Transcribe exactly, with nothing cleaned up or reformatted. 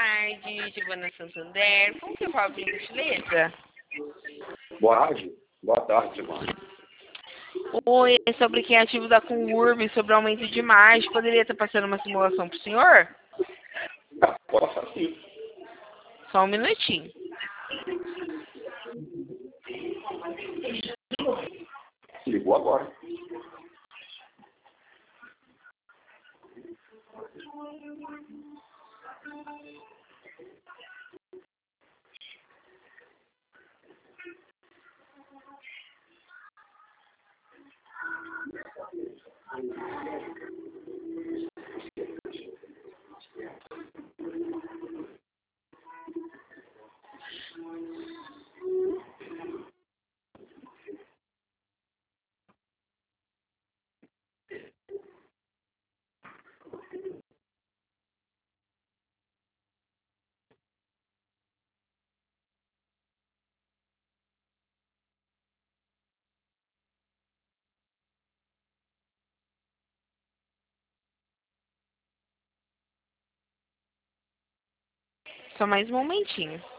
tarde, Giovana Santander. Como que eu falo, por gentileza? Boa tarde. Boa tarde, mano. Oi, é sobre o aplicativo da Conurb, sobre aumento de margem. Poderia estar passando uma simulação para o senhor? Ah, pode passar sim. Só um minutinho. Ligou agora. Só mais um momentinho.